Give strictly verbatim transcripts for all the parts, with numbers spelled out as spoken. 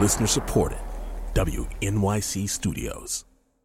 Listener supported. W N Y C Studios.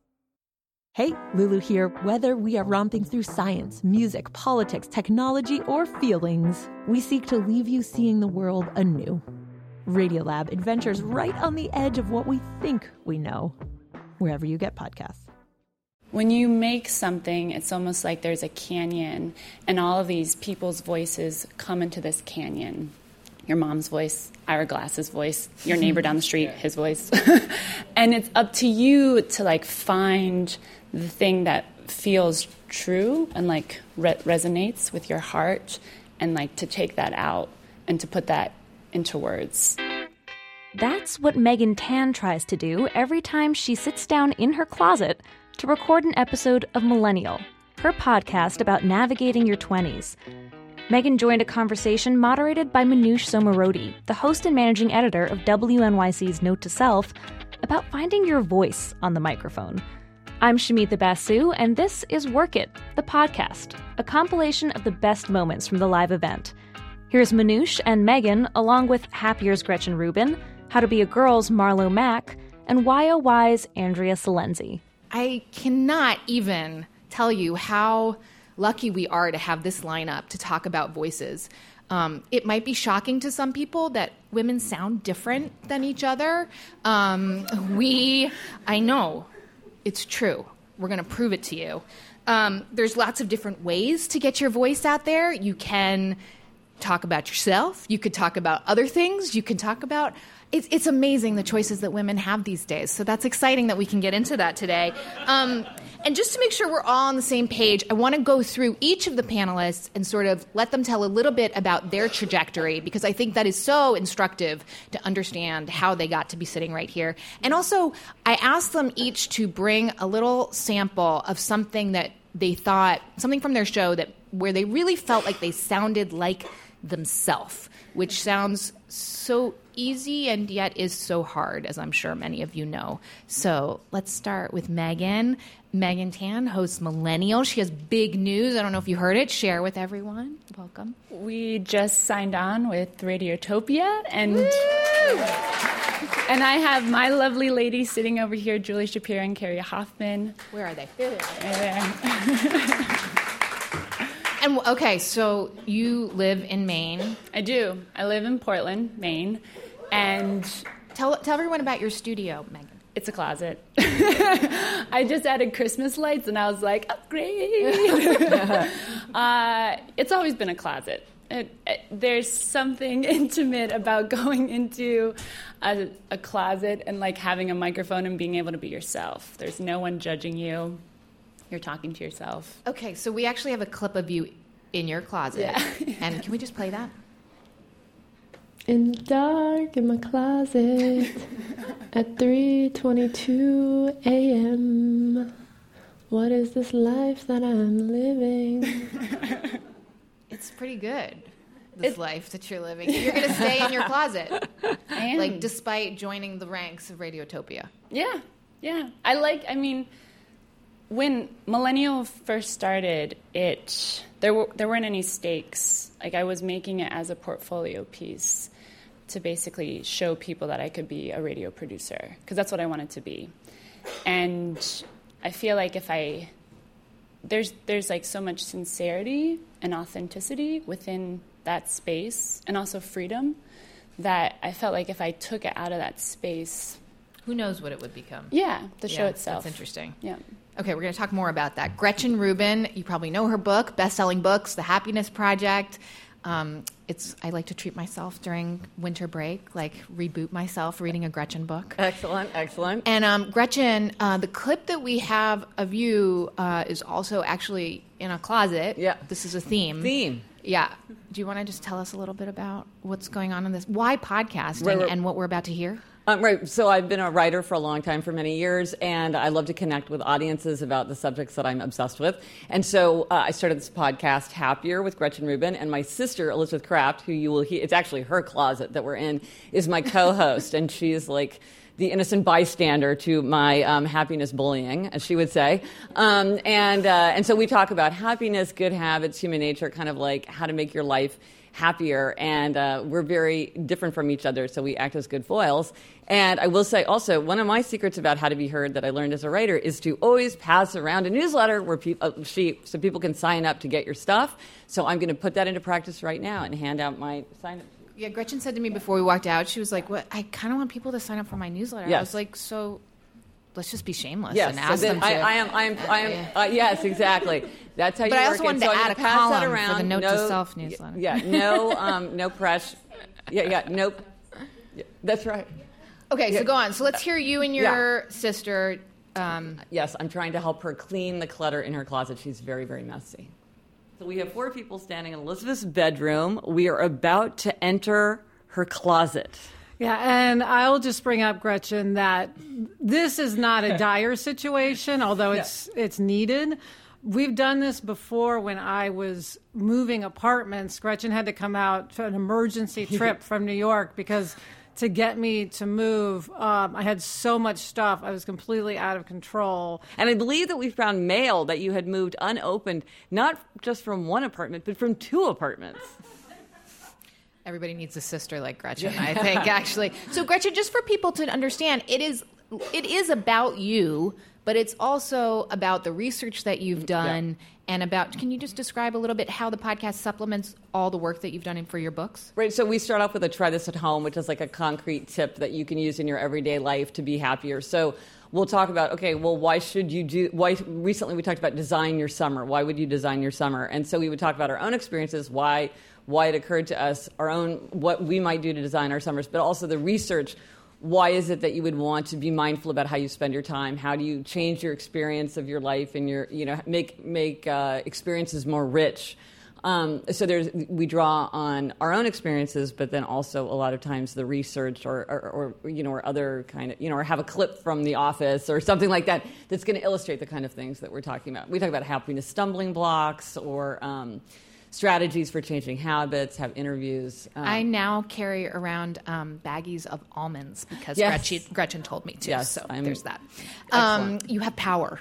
Hey, Lulu here. Whether we are romping through science, music, politics, technology, or feelings, we seek to leave you seeing the world anew. Radiolab adventures right on the edge of what we think we know, wherever you get podcasts. When you make something, it's almost like there's a canyon, and all of these people's voices come into this canyon. Your mom's voice, Ira Glass's voice, your neighbor down the street, his voice. And it's up to you to, like, find the thing that feels true and, like, re- resonates with your heart, and, like, to take that out and to put that into words. That's what Megan Tan tries to do every time she sits down in her closet to record an episode of Millennial, her podcast about navigating your twenties. Megan joined a conversation moderated by Manoush Somarodi, the host and managing editor of W N Y C's Note to Self, about finding your voice on the microphone. I'm Shamitha Basu, and this is Work It, the podcast, a compilation of the best moments from the live event. Here's Manoush and Megan, along with Happier's Gretchen Rubin, How to Be a Girl's Marlo Mack, and Y O Y's Andrea Salenzi. I cannot even tell you how lucky we are to have this lineup to talk about voices. Um, it might be shocking to some people that women sound different than each other. Um, we, I know, it's true. We're going to prove it to you. Um, there's lots of different ways to get your voice out there. You can talk about yourself. You could talk about other things. You can talk about... It's, it's amazing the choices that women have these days. So that's exciting that we can get into that today. Um, and just to make sure we're all on the same page, I want to go through each of the panelists and sort of let them tell a little bit about their trajectory, because I think that is so instructive to understand how they got to be sitting right here. And also, I asked them each to bring a little sample of something that they thought, something from their show that where they really felt like they sounded like themselves, which sounds so easy and yet is so hard, as I'm sure many of you know. So let's start with Megan. Megan Tan hosts Millennial. She has big news. I don't know if you heard it. Share with everyone. Welcome. We just signed on with Radiotopia, and and I have my lovely ladies sitting over here, Julie Shapiro and Carrie Hoffman. Where are they? There they are. Right there. And okay, so you live in Maine. I do. I live in Portland, Maine, and tell tell everyone about your studio, Megan. It's a closet. I just added Christmas lights, and I was like, upgrade. uh, it's always been a closet. It, it, there's something intimate about going into a, a closet and like having a microphone and being able to be yourself. There's no one judging you. You're talking to yourself. Okay, so we actually have a clip of you in your closet. Yeah. And can we just play that? In the dark in my closet at three twenty-two a.m. What is this life that I'm living? It's pretty good, this it's, life that you're living. You're going to stay in your closet. I am. Like, despite joining the ranks of Radiotopia. Yeah, yeah. I like, I mean... When Millennial first started, it there were there weren't any stakes. Like, I was making it as a portfolio piece to basically show people that I could be a radio producer, because that's what I wanted to be. And I feel like if I there's there's like so much sincerity and authenticity within that space, and also freedom, that I felt like if I took it out of that space, who knows what it would become. Yeah, the yeah, show itself. That's interesting. Yeah. Okay, we're going to talk more about that. Gretchen Rubin, you probably know her book, best-selling books, The Happiness Project. Um, it's I like to treat myself during winter break, like reboot myself reading a Gretchen book. Excellent, excellent. And um, Gretchen, uh, the clip that we have of you uh, is also actually in a closet. Yeah. This is a theme. Theme. Yeah. Do you want to just tell us a little bit about what's going on in this? Why podcasting right, right. and what we're about to hear? Um, right. So I've been a writer for a long time, for many years, and I love to connect with audiences about the subjects that I'm obsessed with. And so uh, I started this podcast, Happier, with Gretchen Rubin, and my sister, Elizabeth Kraft, who you will hear, it's actually her closet that we're in, is my co-host, and she's like the innocent bystander to my um, happiness bullying, as she would say. Um, and uh, and so we talk about happiness, good habits, human nature, kind of like how to make your life happier, and uh, we're very different from each other, so we act as good foils. And I will say also, one of my secrets about how to be heard that I learned as a writer is to always pass around a newsletter where pe- a sheet so people can sign up to get your stuff. So I'm going to put that into practice right now and hand out my sign-up. Yeah, Gretchen said to me before we walked out, she was like, "What? I kind of want people to sign up for my newsletter." Yes. I was like, "So let's just be shameless yes, and ask so them to." I, I am, I am, I am. Uh, yes, exactly. That's how you but work I also it. wanted so to I'm add a pass column that around. for the Note no, to Self newsletter. Yeah, no, um, no press. Yeah, yeah, no. Yeah, that's right. Okay, yeah. so go on. So let's hear you and your Yeah. sister. Um, yes, I'm trying to help her clean the clutter in her closet. She's very, very messy. So we have four people standing in Elizabeth's bedroom. We are about to enter her closet. Yeah, and I'll just bring up, Gretchen, that this is not a dire situation, although it's yeah. it's needed. We've done this before when I was moving apartments. Gretchen had to come out for an emergency trip from New York because to get me to move, um, I had so much stuff. I was completely out of control. And I believe that we found mail that you had moved unopened, not just from one apartment, but from two apartments. Everybody needs a sister like Gretchen, I think, actually. So, Gretchen, just for people to understand, it is it is about you, but it's also about the research that you've done yeah. and about, can you just describe a little bit how the podcast supplements all the work that you've done in, for your books? Right, so we start off with a try this at home, which is like a concrete tip that you can use in your everyday life to be happier. So we'll talk about, okay, well, why should you do, why, recently we talked about design your summer. Why would you design your summer? And so we would talk about our own experiences, why why it occurred to us, our own, what we might do to design our summers, but also the research. Why is it that you would want to be mindful about how you spend your time? How do you change your experience of your life and your, you know, make make uh, experiences more rich? Um, so there's, we draw on our own experiences, but then also a lot of times the research or, or, or you know, or other kind of, you know, or have a clip from The Office or something like that that's going to illustrate the kind of things that we're talking about. We talk about happiness stumbling blocks or um, strategies for changing habits, have interviews. Um, I now carry around um, baggies of almonds because yes. Gretchen, Gretchen told me to. Yes, so I'm there's that. Um, you have power.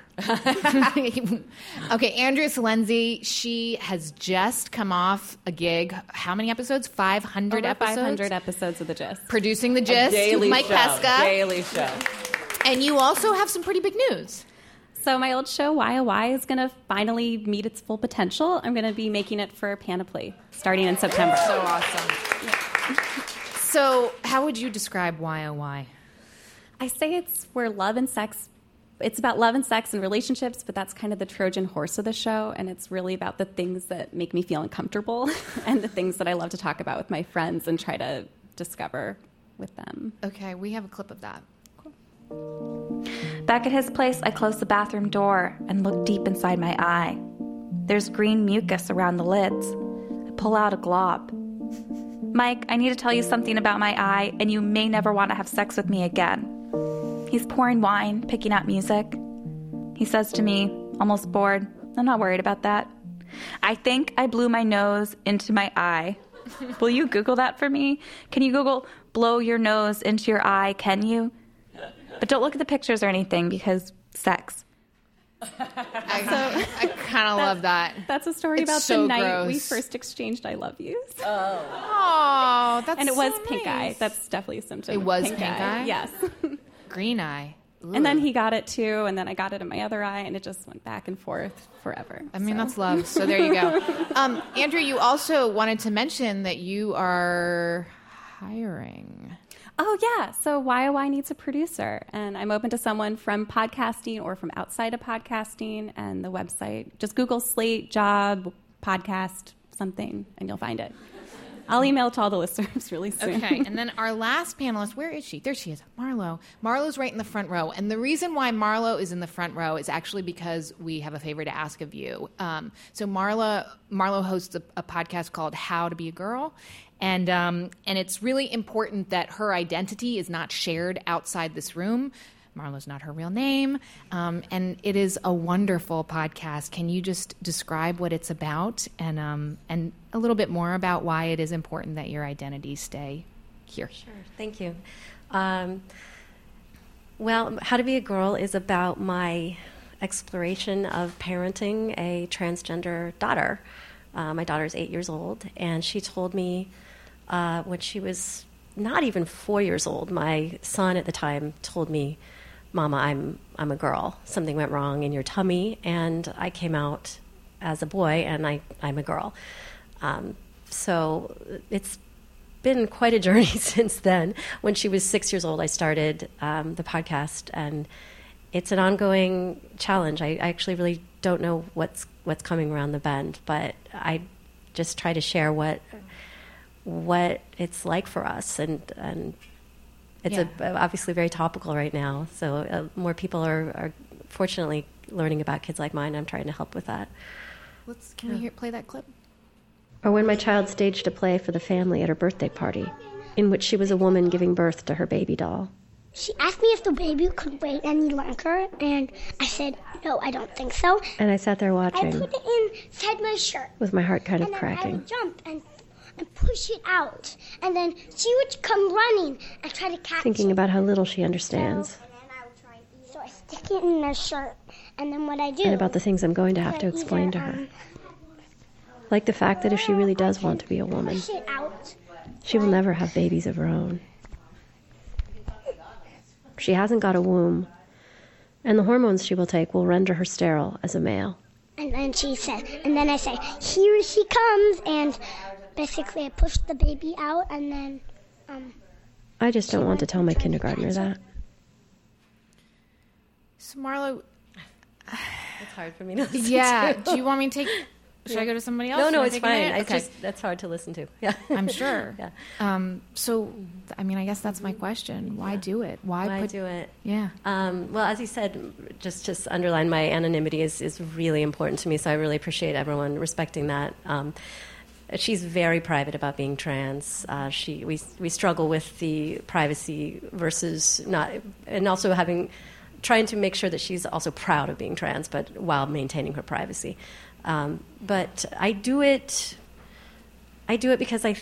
Okay, Andrea Salenzi, she has just come off a gig. How many episodes? five hundred Over episodes? five hundred episodes of The Gist. Producing The Gist daily with Mike show, Pesca. Daily show. And you also have some pretty big news. So my old show, Y O Y, is going to finally meet its full potential. I'm going to be making it for Panoply starting in September. So awesome. Yeah. So how would you describe Y O Y? I say it's where love and sex, it's about love and sex and relationships, but that's kind of the Trojan horse of the show, and it's really about the things that make me feel uncomfortable and the things that I love to talk about with my friends and try to discover with them. Okay, we have a clip of that. Back at his place, I close the bathroom door and look deep inside my eye. There's green mucus around the lids. I pull out a glob. Mike, I need to tell you something about my eye, and you may never want to have sex with me again. He's pouring wine, picking out music. He says to me, almost bored, I'm not worried about that. I think I blew my nose into my eye. Will you Google that for me? Can you Google blow your nose into your eye, can you? But don't look at the pictures or anything because sex. I, so, I kind of love that. That's a story It's about so the night gross. we first exchanged I love yous. Oh, oh that's And it was so pink nice. eye. That's definitely a symptom. It of was pink, pink eye? eye. Yes. Green eye. Ooh. And then he got it too, and then I got it in my other eye, and it just went back and forth forever. I mean, so. that's love. So there you go. Um, Andrew, you also wanted to mention that you are hiring. Oh, yeah. So Y O Y needs a producer, and I'm open to someone from podcasting or from outside of podcasting, and the website. Just Google Slate, job, podcast, something, and you'll find it. I'll email to all the listeners really soon. Okay, and then our last panelist, where is she? There she is, Marlo. Marlo's right in the front row. And the reason why Marlo is in the front row is actually because we have a favor to ask of you. Um, so Marlo, Marlo hosts a, a podcast called How to Be a Girl. And um, and it's really important that her identity is not shared outside this room. Marlo's not her real name. Um, and it is a wonderful podcast. Can you just describe what it's about and um, and a little bit more about why it is important that your identity stay here? Sure. Thank you. Um, well, How to Be a Girl is about my exploration of parenting a transgender daughter. Uh, my daughter's eight years old, and she told me uh, when she was not even four years old, my son at the time told me, Mama, I'm I'm a girl. Something went wrong in your tummy, and I came out as a boy, and I, I'm a girl. Um, so it's been quite a journey since then. When she was six years old, I started um, the podcast, and it's an ongoing challenge. I, I actually really don't know what's what's coming around the bend, but I just try to share what what it's like for us, and and it's Yeah. a, obviously very topical right now. So uh, more people are, are fortunately learning about kids like mine. I'm trying to help with that. Let's can we hear play that clip? Or when my child staged a play for the family at her birthday party, in which she was a woman giving birth to her baby doll. She asked me if the baby could wait any longer, and I said, no, I don't think so. And I sat there I watching, put it inside my shirt. with my heart kind of and then I cracking. would jump and, and push it out. And then she would come running and try to catch Thinking it. about how little she understands, So I stick it in her shirt, and then what I do... and about the things I'm going to have to I either, explain to her. um, Like the fact that if she really does want to be a woman, push it out. she will never have babies of her own. She hasn't got a womb, and the hormones she will take will render her sterile as a male. And then she said, and then I say, here she comes, and basically I push the baby out, and then, um, I just don't want to tell my kindergartner that. So Marlo, It's hard for me to listen yeah. to. Do you want me to take? Should I go to somebody else? No, You no, wanna it's take a fine. minute? It's Okay. just that's hard to listen to. Yeah, I'm sure. Yeah. Um, so, I mean, I guess that's my question. Why do it? Why, Why put, do it? Yeah. Um, well, as you said, just just underline my anonymity is, is really important to me, so I really appreciate everyone respecting that. Um, she's very private about being trans. Uh, she we we struggle with the privacy versus not, and also having trying to make sure that she's also proud of being trans, but while maintaining her privacy. Um, but I do it. I do it because I.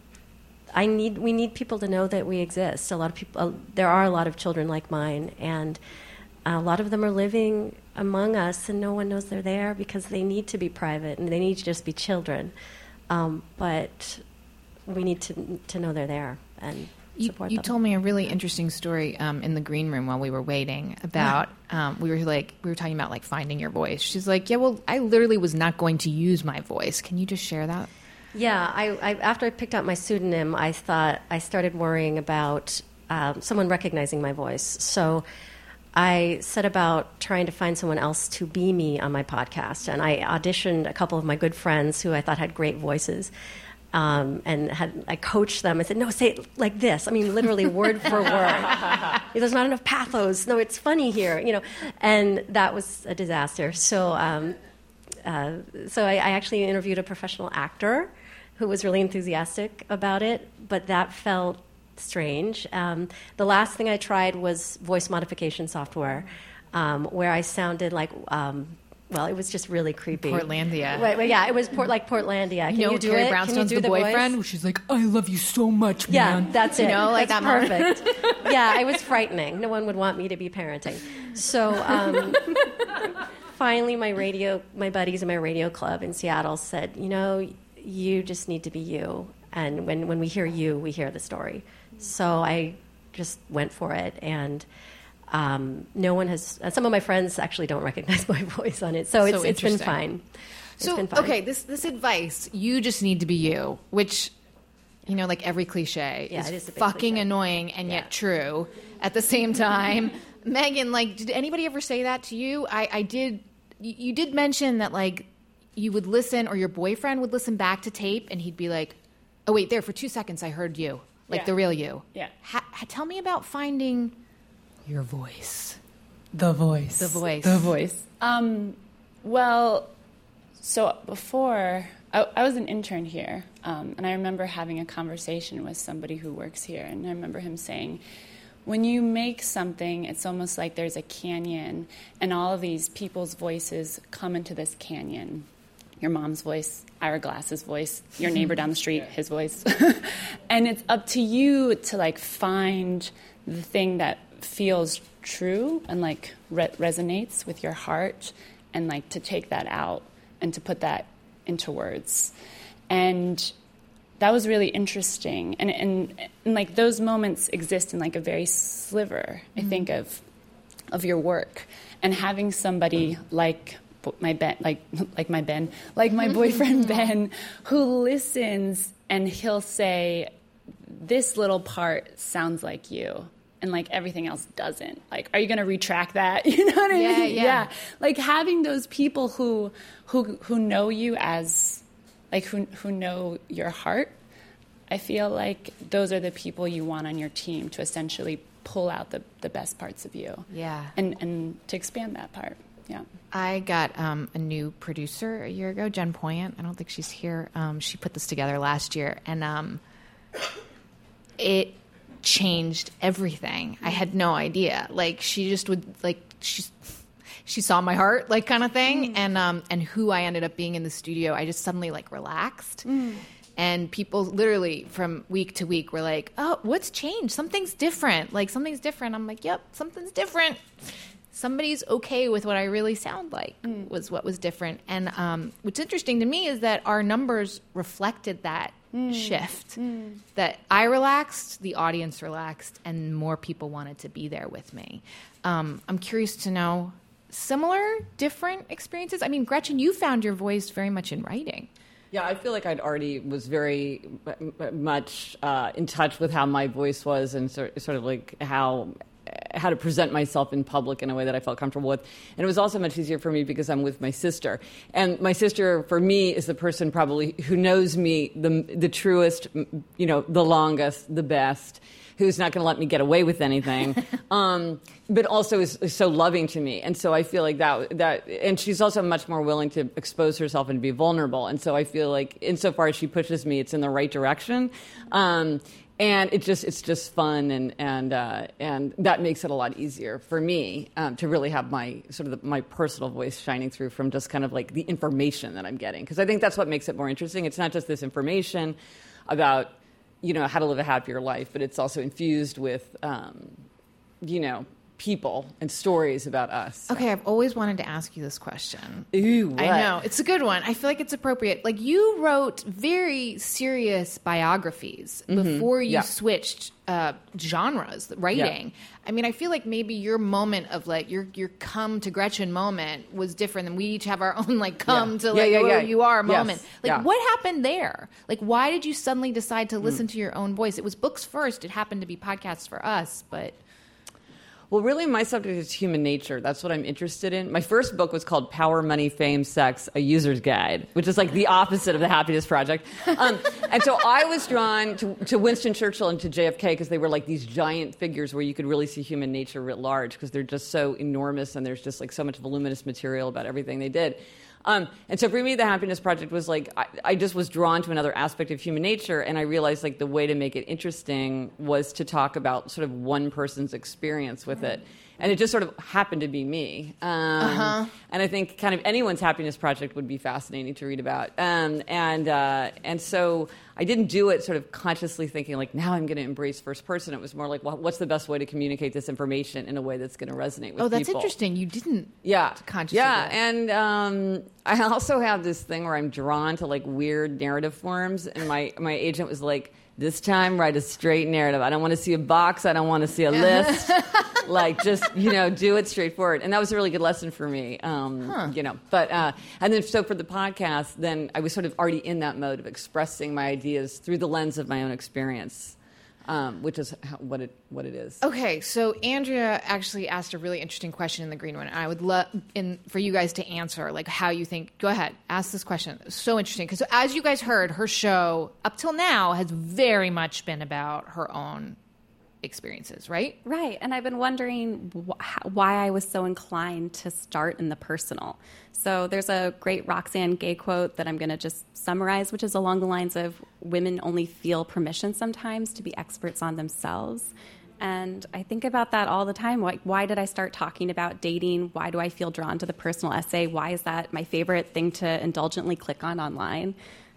I need. We need people to know that we exist. A lot of people. Uh, there are a lot of children like mine, and a lot of them are living among us, and no one knows they're there because they need to be private and they need to just be children. Um, but we need to to know they're there and You, support you them. told me a really interesting story um, in the green room while we were waiting about um, we were like we were talking about like finding your voice. She's like, yeah, well, I literally was not going to use my voice. Can you just share that? Yeah, I, I after I picked out my pseudonym, I thought I started worrying about um, someone recognizing my voice. So I set about trying to find someone else to be me on my podcast, and I auditioned a couple of my good friends who I thought had great voices. Um, and had I coached them. I said, no, say it like this. I mean, literally word for word. There's not enough pathos. No, it's funny here, you know. And that was a disaster. So, um, uh, so I, I actually interviewed a professional actor who was really enthusiastic about it, but that felt strange. Um, the last thing I tried was voice modification software, um, where I sounded like. Um, Well, it was just really creepy. Portlandia. Right, right, yeah, it was Port, like Portlandia. Can You know, you do Carrie it? Brownstone's Can you do the the boyfriend. voice? She's like, I love you so much, Yeah, man. that's You it. know, like that's that moment. perfect. Yeah, it was frightening. No one would want me to be parenting. So um, finally, my radio, my buddies in my radio club in Seattle said, you know, you just need to be you. And when, when we hear you, we hear the story. So I just went for it, and Um, no one has. Uh, some of my friends actually don't recognize my voice on it, so, So it's it's been interesting. fine. It's So been fine. okay, this this advice, you just need to be you, which, you know, like every cliche Yeah, is, it is a big fucking cliche. annoying and yet true at the same time. Megan, like, did anybody ever say that to you? I, I did. You, you did mention that like you would listen, or your boyfriend would listen back to tape, and he'd be like, "Oh wait, there for two seconds, I heard you, like Yeah. the real you." Yeah. Ha, ha, tell me about finding your voice. The voice. The voice. The voice. Um, well, so before, I, I was an intern here, um, and I remember having a conversation with somebody who works here, and I remember him saying, when you make something, it's almost like there's a canyon, and all of these people's voices come into this canyon. Your mom's voice, Ira Glass's voice, your neighbor down the street, his voice. And it's up to you to, like, find the thing that feels true and like re- resonates with your heart, and like to take that out and to put that into words. And that was really interesting. And, and, and like those moments exist in like a very sliver, I mm-hmm. think, of of your work. And having somebody like my Ben, like like my Ben, like my boyfriend Ben, who listens and he'll say, this little part sounds like you. And like everything else doesn't. Like, are you going to retract that? You know what I yeah, mean? Yeah. yeah. Like having those people who who who know you as, like who who know your heart. I feel like those are the people you want on your team to essentially pull out the, the best parts of you. Yeah. And and to expand that part. Yeah. I got um, a new producer a year ago, Jen Poyant. I don't think she's here. Um, she put this together last year, and um, it changed everything. I had no idea. Like she just would like she she saw my heart, like kind of thing, mm. and um and who I ended up being in the studio. I just suddenly like relaxed, mm. and people literally from week to week were like, "Oh, what's changed? Something's different. Like something's different." I'm like, "Yep, something's different." Somebody's okay with what I really sound like mm. was what was different. And um, what's interesting to me is that our numbers reflected that mm. shift. Mm. That I relaxed, the audience relaxed, and more people wanted to be there with me. Um, I'm curious to know, similar, different experiences? I mean, Gretchen, you found your voice very much in writing. Yeah, I feel like I'd already was very much uh, in touch with how my voice was and sort, sort of like how... how to present myself in public in a way that I felt comfortable with. And it was also much easier for me because I'm with my sister. And my sister, for me, is the person probably who knows me the the truest, you know, the longest, the best, who's not going to let me get away with anything, um, but also is, is so loving to me. And so I feel like that, that, and she's also much more willing to expose herself and be vulnerable. And so I feel like insofar as she pushes me, it's in the right direction. Um, And it just it's just fun, and and uh, and that makes it a lot easier for me um, to really have my sort of the, my personal voice shining through from just kind of like the information that I'm getting, because I think that's what makes it more interesting. It's not just this information about, you know, how to live a happier life, but it's also infused with um, you know, people and stories about us. Okay, I've always wanted to ask you this question. Ooh, what? I know. It's a good one. I feel like it's appropriate. Like, you wrote very serious biographies mm-hmm. before you yeah. switched uh, genres, writing. Yeah. I mean, I feel like maybe your moment of, like, your your come to Gretchen moment was different than we each have our own, like, come yeah. to, like, yeah, yeah, where yeah. you are moment. Yes. Like, yeah. what happened there? Like, why did you suddenly decide to listen mm. to your own voice? It was books first. It happened to be podcasts for us, but... Well, really, my subject is human nature. That's what I'm interested in. My first book was called Power, Money, Fame, Sex, A User's Guide, which is like the opposite of the Happiness Project. Um, and so I was drawn to, to Winston Churchill and to J F K because they were like these giant figures where you could really see human nature writ large, because they're just so enormous and there's just like so much voluminous material about everything they did. Um, and so for me, the Happiness Project was like, I, I just was drawn to another aspect of human nature, and I realized like the way to make it interesting was to talk about sort of one person's experience with it. And it just sort of happened to be me. Um, uh-huh. And I think kind of anyone's Happiness Project would be fascinating to read about. Um, and uh, and so I didn't do it sort of consciously thinking like, now I'm going to embrace first person. It was more like, well, what's the best way to communicate this information in a way that's going to resonate with people? Oh, that's people? Interesting. You didn't yeah. consciously Yeah, do that. and um, I also have this thing where I'm drawn to like weird narrative forms. And my, my agent was like, this time, write a straight narrative. I don't want to see a box. I don't want to see a list. Like, just, you know, do it straightforward. And that was a really good lesson for me, um, huh. you know. But uh, and then so for the podcast, then I was sort of already in that mode of expressing my ideas through the lens of my own experience, um, which is how, what it what it is. Okay, so Andrea actually asked a really interesting question in the green one, and I would love in for you guys to answer, like how you think. Go ahead, ask this question. It's so interesting because as you guys heard, her show up till now has very much been about her own experiences, right? Right. And I've been wondering wh- why I was so inclined to start in the personal. So there's a great Roxane Gay quote that I'm going to just summarize, which is along the lines of, women only feel permission sometimes to be experts on themselves. And I think about that all the time. Why, why did I start talking about dating? Why do I feel drawn to the personal essay? Why is that my favorite thing to indulgently click on online?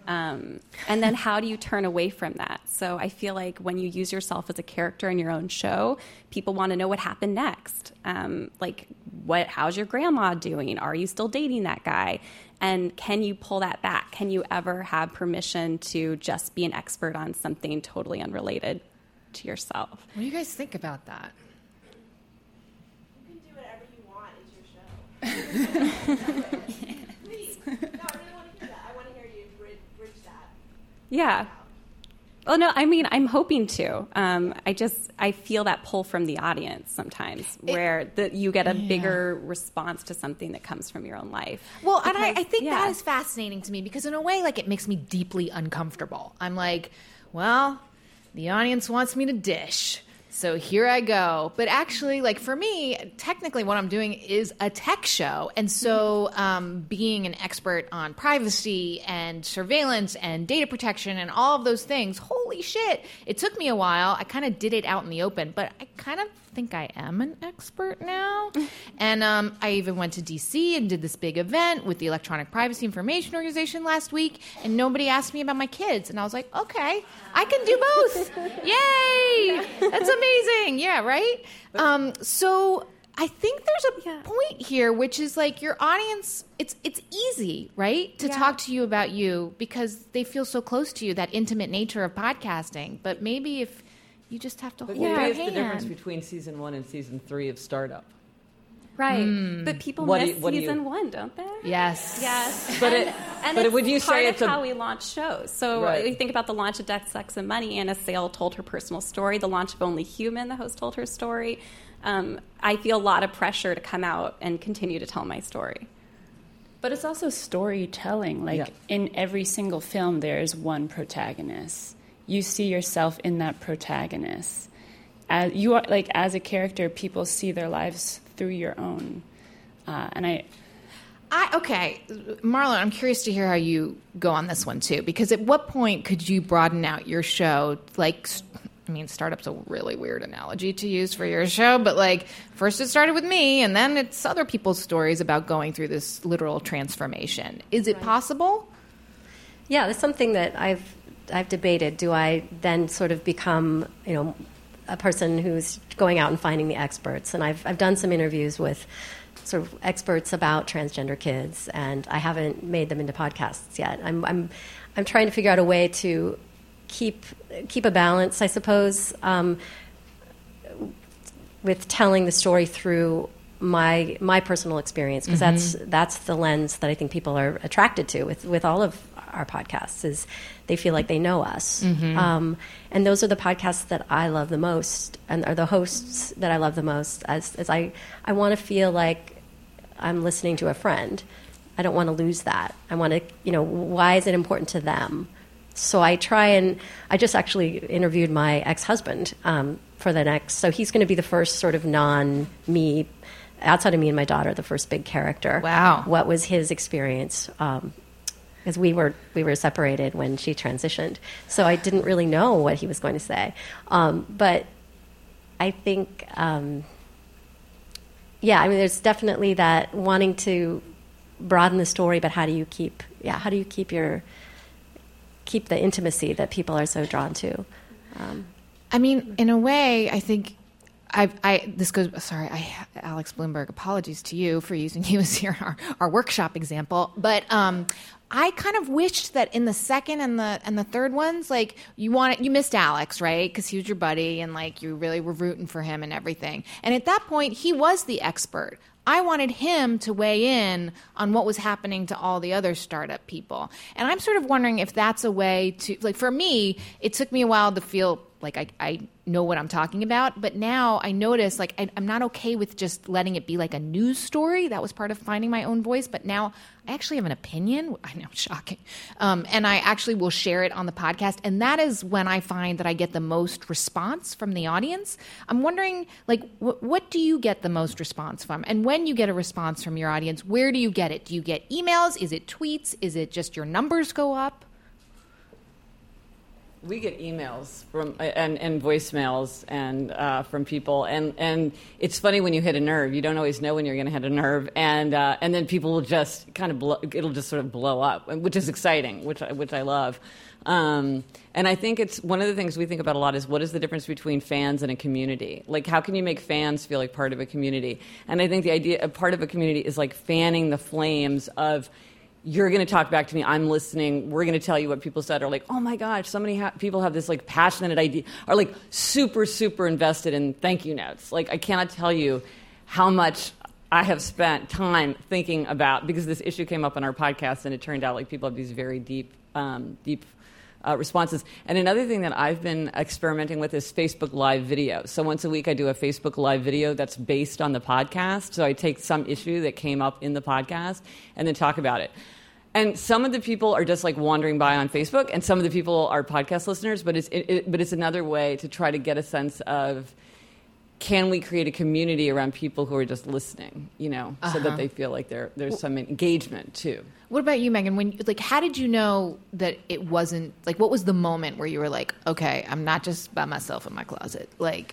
Um, and then how do you turn away from that? So I feel like when you use yourself as a character in your own show, people want to know what happened next. Um, like, what? How's your grandma doing? Are you still dating that guy? And can you pull that back? Can you ever have permission to just be an expert on something totally unrelated to yourself? What do you guys think about that? You can do whatever you want. It's your show. Please. No, I really want to hear that. I want to hear you bridge, bridge that. Yeah. Well, no, I mean, I'm hoping to. Um, I just, I feel that pull from the audience sometimes, It, where the, you get a yeah. bigger response to something that comes from your own life. Well, Because, and I, I think yeah. that is fascinating to me because in a way, like, it makes me deeply uncomfortable. I'm like, well, the audience wants me to dish, so here I go. But actually, like, for me, technically what I'm doing is a tech show. And so um, being an expert on privacy and surveillance and data protection and all of those things, holy shit, it took me a while. I kind of did it out in the open, but I kind of think I am an expert now. And um, I even went to D C and did this big event with the Electronic Privacy Information Organization last week, and nobody asked me about my kids. And I was like, okay, I can do both. Yay! That's amazing. Yeah, right? Um, so I think there's a yeah. point here, which is like your audience, it's it's easy, right, to Yeah. talk to you about you because they feel so close to you, that intimate nature of podcasting. But maybe if you just have to But hold maybe their it's hand. the difference between season one and season three of Startup. Right. Mm. But people What do miss you- what do you- season one, don't they? Yes. Yes. But and, it- and but it's would you part say of it's a- how we launch shows. So Right. we think about the launch of Death, Sex, and Money. Anna Sale told her personal story. The launch of Only Human, the host told her story. Um, I feel a lot of pressure to come out and continue to tell my story. But it's also storytelling. Like Yeah. in every single film, there is one protagonist. You see yourself in that protagonist. As you are, like as a character, people see their lives through your own. Uh, and I, I okay, Marlon, I'm curious to hear how you go on this one too, because at what point could you broaden out your show? Like, I mean, Startup's a really weird analogy to use for your show, but like, first it started with me, and then it's other people's stories about going through this literal transformation. Is it possible? Yeah, that's something that I've I've debated. Do I then sort of become, you know, a person who's going out and finding the experts? And I've I've done some interviews with sort of experts about transgender kids, and I haven't made them into podcasts yet. I'm I'm I'm trying to figure out a way to keep keep a balance, I suppose, um, with telling the story through my my personal experience, because Mm-hmm. that's that's the lens that I think people are attracted to with with all of our podcasts, is they feel like they know us. Mm-hmm. Um, and those are the podcasts that I love the most, and are the hosts that I love the most, as, as I, I want to feel like I'm listening to a friend. I don't want to lose that. I want to, you know, why is it important to them? So I try and, I just actually interviewed my ex-husband um, for the next, so he's going to be the first sort of non-me, outside of me and my daughter, the first big character. Wow. What was his experience? Um, because we were we were separated when she transitioned, so I didn't really know what he was going to say. Um, but I think, um, yeah, I mean, there's definitely that wanting to broaden the story, but how do you keep, yeah, how do you keep your keep the intimacy that people are so drawn to? Um, I mean, in a way, I think I've, I this goes. Sorry, I, Alex Bloomberg. Apologies to you for using you as your our, our workshop example, but um, I kind of wished that in the second and the and the third ones, like you wanted, you missed Alex, right? Because he was your buddy, and like you really were rooting for him and everything. And at that point, he was the expert. I wanted him to weigh in on what was happening to all the other startup people. And I'm sort of wondering if that's a way to, like, for me, it took me a while to feel like I, I know what I'm talking about. But now I notice, like, I, I'm not okay with just letting it be like a news story. That was part of finding my own voice. But now I actually have an opinion. I know, shocking. Um, and I actually will share it on the podcast. And that is when I find that I get the most response from the audience. I'm wondering, like, wh- what do you get the most response from? And when you get a response from your audience, where do you get it? Do you get emails? Is it tweets? Is it just your numbers go up? We get emails from and, and voicemails and uh, from people, and, and it's funny when you hit a nerve. You don't always know when you're going to hit a nerve, and uh, and then people will just kind of blow, it'll just sort of blow up, which is exciting, which I, which I love. Um, and I think it's one of the things we think about a lot is what is the difference between fans and a community? Like, how can you make fans feel like part of a community? And I think the idea of part of a community is like fanning the flames of you're going to talk back to me. I'm listening. We're going to tell you what people said. Or like, oh my gosh, so many ha- people have this like passionate idea. Are like super, super invested in thank you notes. Like I cannot tell you how much I have spent time thinking about, because this issue came up on our podcast and it turned out like people have these very deep, um, deep uh, responses. And another thing that I've been experimenting with is Facebook Live video. So once a week I do a Facebook Live video that's based on the podcast. So I take some issue that came up in the podcast and then talk about it. And some of the people are just like wandering by on Facebook, and some of the people are podcast listeners. But it's it, it, but it's another way to try to get a sense of, can we create a community around people who are just listening, you know, uh-huh. so that they feel like there there's some engagement too. What about you, Megan? When like, how did you know that it wasn't like? What was the moment where you were like, okay, I'm not just by myself in my closet, like.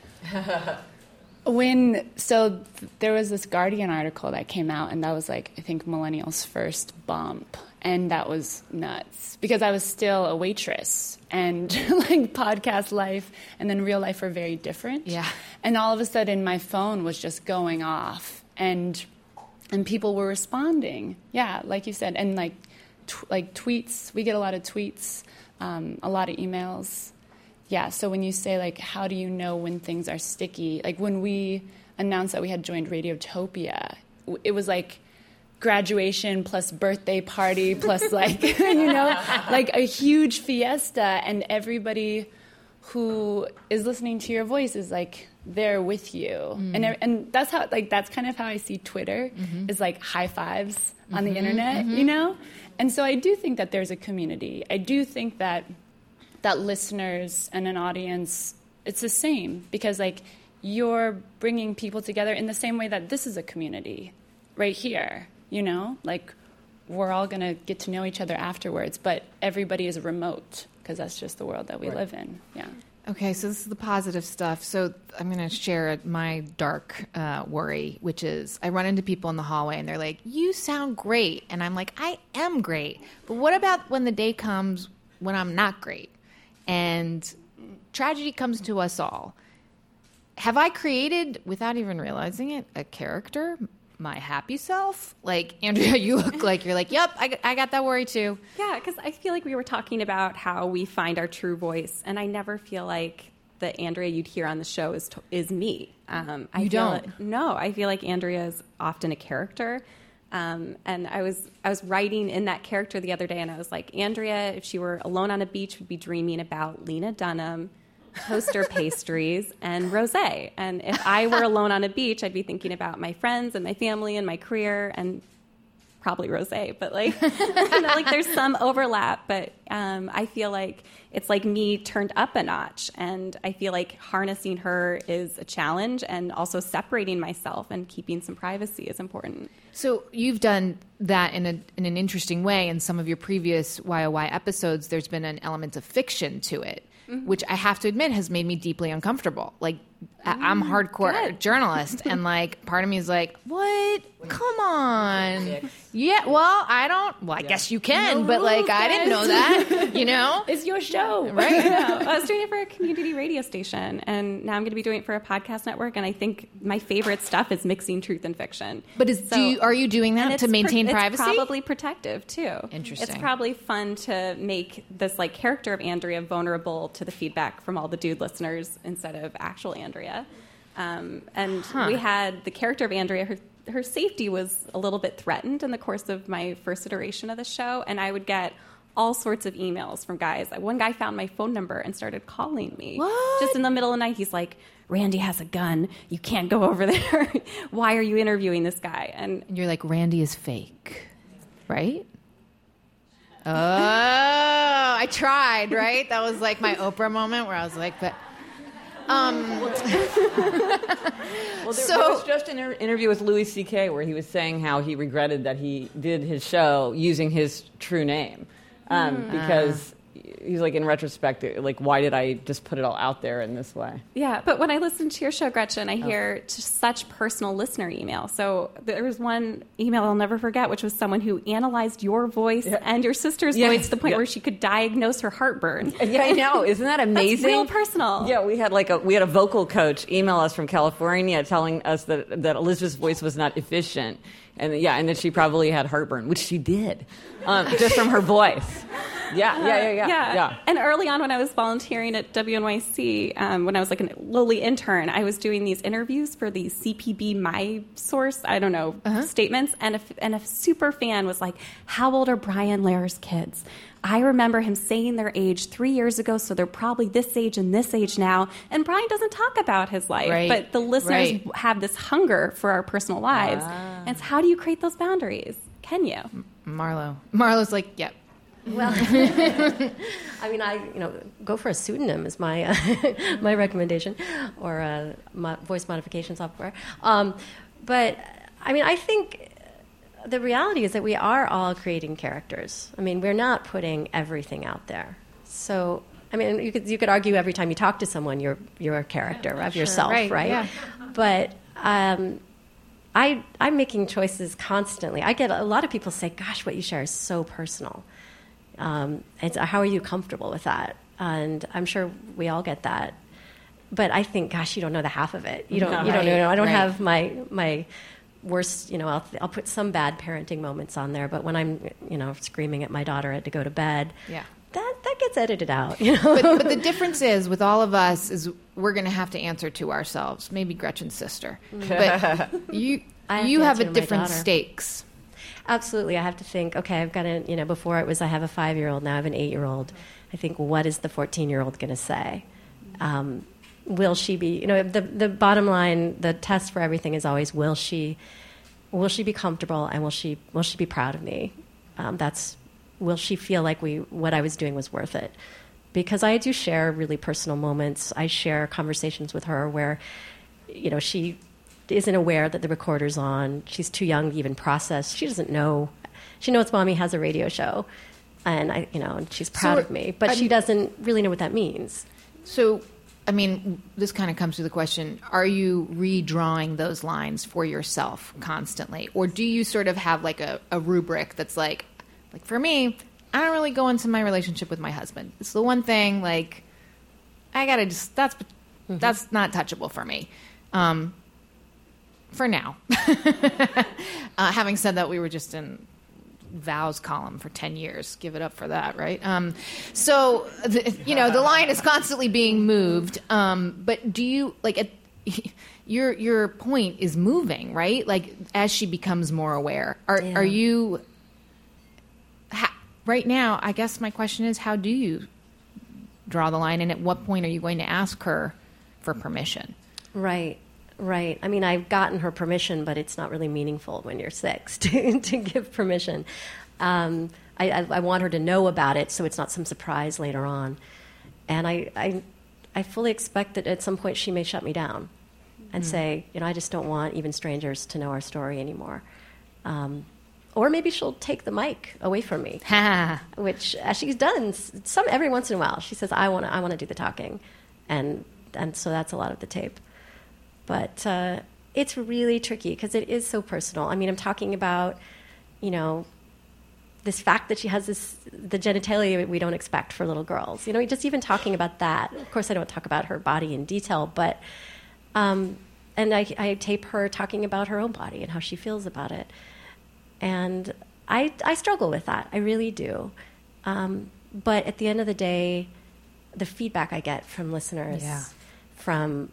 When, so th- there was this Guardian article that came out, and that was like, I think, millennials' first bump. And that was nuts, because I was still a waitress, and like podcast life and then real life are very different. Yeah. And all of a sudden my phone was just going off, and and people were responding. Yeah, like you said, and like tw- like tweets, we get a lot of tweets, um, a lot of emails. Yeah, so when you say, like, how do you know when things are sticky? Like, when we announced that we had joined Radiotopia, it was, like, graduation plus birthday party plus, like, you know, like a huge fiesta. And everybody who is listening to your voice is, like, there with you. Mm. And and that's how, like, that's kind of how I see Twitter, mm-hmm. is, like, high fives on mm-hmm, the internet, mm-hmm. you know? And so I do think that there's a community. I do think that... that listeners and an audience, it's the same, because like you're bringing people together in the same way that this is a community right here, you know, like we're all going to get to know each other afterwards, but everybody is remote because that's just the world that we right. live in. Yeah. Okay, so this is the positive stuff. So I'm going to share my dark uh, worry, which is I run into people in the hallway and they're like, you sound great. And I'm like, I am great. But what about when the day comes when I'm not great? And tragedy comes to us all. Have I created, without even realizing it, a character, my happy self? Like, Andrea, you look like you're like, yep, I, I got that worry too. Yeah, because I feel like we were talking about how we find our true voice, and I never feel like the Andrea you'd hear on the show is is me. Um, I you feel don't? Like, no, I feel like Andrea is often a character. Um, and I was I was writing in that character the other day, and I was like, Andrea, if she were alone on a beach, would be dreaming about Lena Dunham, toaster pastries, and rosé. And if I were alone on a beach, I'd be thinking about my friends and my family and my career and probably rosé. But like, you know, like there's some overlap. But um, I feel like it's like me turned up a notch, and I feel like harnessing her is a challenge, and also separating myself and keeping some privacy is important. So you've done that in a in an interesting way. In some of your previous Y O Y episodes, there's been an element of fiction to it, mm-hmm. which I have to admit has made me deeply uncomfortable. Like, mm, I'm a hardcore good. journalist, and like part of me is like, what? Come on. Yeah, well, I don't, well, I yeah. guess you can, no but like, I didn't know that, you know? It's your show. Right? Well, I was doing it for a community radio station, and now I'm going to be doing it for a podcast network, and I think my favorite stuff is mixing truth and fiction. But is, so, do you, are you doing that to maintain pr- privacy? It's probably protective, too. Interesting. It's probably fun to make this like character of Andrea vulnerable to the feedback from all the dude listeners instead of actual Andrea. Um, and huh. we had the character of Andrea, her her safety was a little bit threatened in the course of my first iteration of the show, and I would get all sorts of emails from guys. One guy found my phone number and started calling me. What? Just in the middle of the night. He's like, Randy has a gun. You can't go over there. Why are you interviewing this guy? And, and you're like, Randy is fake, right? Oh, I tried, right? That was like my Oprah moment where I was like, but... Um, well, there, so, there was just an interview with Louis C K where he was saying how he regretted that he did his show using his true name um, mm. because he's like, in retrospect, like, why did I just put it all out there in this way? Yeah, but when I listen to your show, Gretchen, I hear oh. just such personal listener email. So there was one email I'll never forget, which was someone who analyzed your voice yeah. and your sister's yeah. voice to the point yeah. where she could diagnose her heartburn. Yeah, I know. Isn't that amazing? That's real personal. Yeah, we had like a we had a vocal coach email us from California telling us that that Elizabeth's voice was not efficient. And yeah, and then she probably had heartburn, which she did, um, just from her voice. Yeah, yeah, yeah, yeah, yeah. yeah. And early on when I was volunteering at W N Y C, um, when I was like a lowly intern, I was doing these interviews for the C P B My Source, I don't know, uh-huh. statements. And a, and a super fan was like, how old are Brian Lair's kids? I remember him saying their age three years ago, so they're probably this age and this age now. And Brian doesn't talk about his life, right. but the listeners right. have this hunger for our personal lives. Ah. And so how do you create those boundaries? Can you? Marlo. Marlo's like, yep. Well, I mean, I you know go for a pseudonym is my uh, my recommendation, or a mo- voice modification software. Um, but I mean, I think the reality is that we are all creating characters. I mean, we're not putting everything out there. So, I mean, you could you could argue every time you talk to someone, you're you're a character of sure, yourself, right? right? Yeah. But um, I I'm making choices constantly. I get a lot of people say, "Gosh, what you share is so personal." Um, it's, how are you comfortable with that? And I'm sure we all get that. But I think, gosh, you don't know the half of it. You don't. No, you don't right, know. I don't right. have my my worst. You know, I'll I'll put some bad parenting moments on there. But when I'm, you know, screaming at my daughter to go to bed, yeah, that that gets edited out. You know. But, but the difference is with all of us is we're going to have to answer to ourselves. Maybe Gretchen's sister, but you have you have a different stakes. Absolutely. I have to think, okay, I've got a, you know, before it was I have a five-year-old, now I have an eight-year-old. I think, what is the fourteen-year-old going to say? Um, will she be, you know, the the bottom line, the test for everything is always, will she will she be comfortable and will she will she be proud of me? Um, that's, will she feel like we what I was doing was worth it? Because I do share really personal moments. I share conversations with her where, you know, she isn't aware that the recorder's on. She's too young to even process. She doesn't know. She knows Mommy has a radio show, and I, you know, and she's proud so, of me, but I'm, she doesn't really know what that means. So, I mean, this kind of comes to the question: are you redrawing those lines for yourself constantly, or do you sort of have like a, a rubric that's like, like for me, I don't really go into my relationship with my husband. It's the one thing like I gotta just that's mm-hmm. that's not touchable for me. Um, For now. uh, having said that, we were just in vows column for ten years. Give it up for that, right? Um, so, the, you know, the line is constantly being moved. Um, but do you, like, at, your your point is moving, right? Like, as she becomes more aware. Are, yeah. are you, ha, right now, I guess my question is, how do you draw the line? And at what point are you going to ask her for permission? Right. Right. I mean, I've gotten her permission, but it's not really meaningful when you're six to, to give permission. Um, I, I, I want her to know about it so it's not some surprise later on. And I, I, I fully expect that at some point she may shut me down and mm. say, you know, I just don't want even strangers to know our story anymore. Um, or maybe she'll take the mic away from me, which as she's done some every once in a while. She says, I want to I want to do the talking. And and so that's a lot of the tape. But uh, it's really tricky because it is so personal. I mean, I'm talking about, you know, this fact that she has this, the genitalia we don't expect for little girls. You know, just even talking about that. Of course, I don't talk about her body in detail, but, um, and I, I tape her talking about her own body and how she feels about it. And I, I struggle with that. I really do. Um, but at the end of the day, the feedback I get from listeners, yeah. from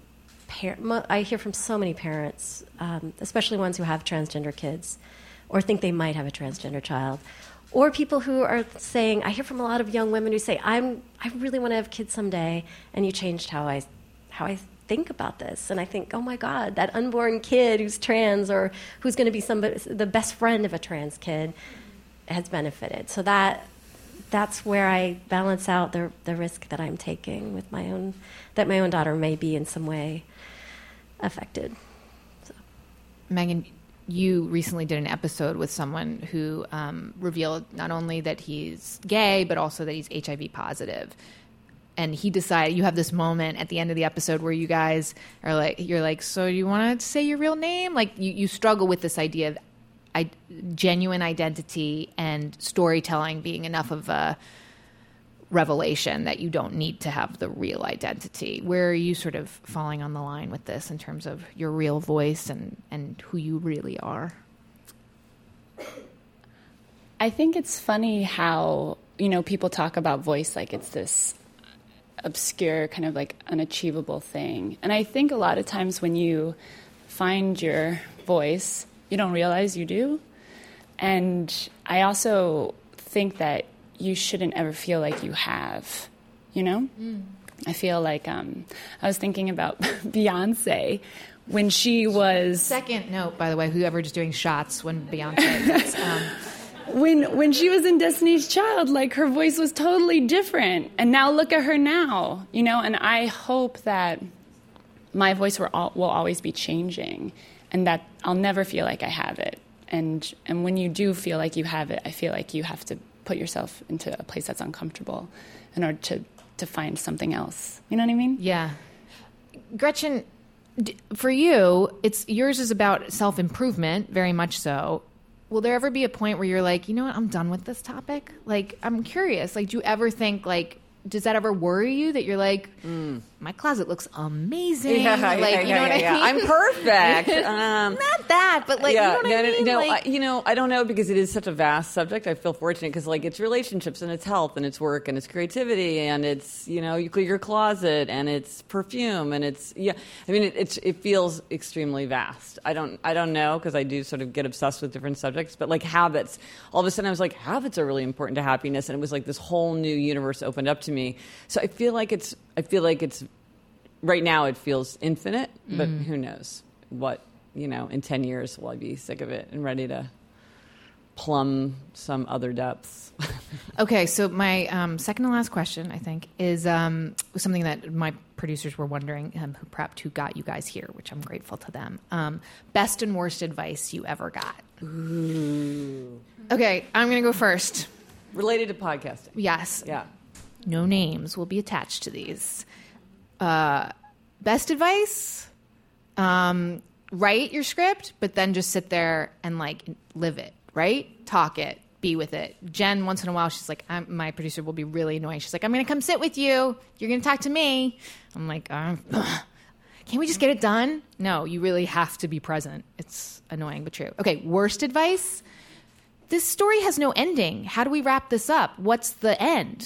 I hear from so many parents, um, especially ones who have transgender kids or think they might have a transgender child, or people who are saying, I hear from a lot of young women who say, I'm, I really want to have kids someday, and you changed how I, how I think about this. And I think, oh my God, that unborn kid who's trans or who's going to be somebody, the best friend of a trans kid has benefited. So that that's where I balance out the the risk that I'm taking with my own, that my own daughter may be in some way affected. So. Megan, you recently did an episode with someone who um, revealed not only that he's gay, but also that he's H I V positive. And he decided, you have this moment at the end of the episode where you guys are like, you're like, so you want to say your real name? Like you, you struggle with this idea of I, genuine identity and storytelling being enough of a revelation that you don't need to have the real identity. Where are you sort of falling on the line with this in terms of your real voice and, and who you really are? I think it's funny how, you know, people talk about voice like it's this obscure, kind of like unachievable thing. And I think a lot of times when you find your voice, you don't realize you do. And I also think that you shouldn't ever feel like you have, you know? Mm. I feel like um, I was thinking about Beyonce when she was... Second note, by the way, whoever's doing shots when Beyonce... That's, um... When when she was in Destiny's Child, like, her voice was totally different. And now look at her now, you know? And I hope that my voice will, all, will always be changing and that I'll never feel like I have it. And and when you do feel like you have it, I feel like you have to put yourself into a place that's uncomfortable in order to, to find something else. You know what I mean? Yeah. Gretchen, d- for you, it's yours is about self-improvement, very much so. Will there ever be a point where you're like, you know what, I'm done with this topic? Like, I'm curious. Like, do you ever think, like, does that ever worry you that you're like, mm. my closet looks amazing? Yeah, like, yeah, you yeah, know what yeah, I mean? I'm perfect. um, Not that, but like, yeah, you know what no, I mean? No, like, I, you know, I don't know because it is such a vast subject. I feel fortunate because, like, it's relationships and it's health and it's work and it's creativity and it's, you know, you clear your closet and it's perfume and it's, yeah. I mean, it, it's, it feels extremely vast. I don't, I don't know because I do sort of get obsessed with different subjects, but like habits, all of a sudden I was like, habits are really important to happiness, and it was like this whole new universe opened up to me. So I feel like it's, I feel like it's, right now it feels infinite, but mm. who knows what, you know, in ten years will I be sick of it and ready to plumb some other depths. Okay, so my um, second to last question, I think, is um, something that my producers were wondering, um, who prepped, who got you guys here, which I'm grateful to them. Um, best and worst advice you ever got. Ooh. Okay, I'm going to go first. Related to podcasting. Yes. Yeah. No names will be attached to these. Uh, best advice? Um, write your script, but then just sit there and, like, live it, right? Talk it. Be with it. Jen, once in a while, she's like, I'm, my producer will be really annoying. She's like, I'm going to come sit with you. You're going to talk to me. I'm like, uh, can't we just get it done? No, you really have to be present. It's annoying, but true. Okay, worst advice? This story has no ending. How do we wrap this up? What's the end?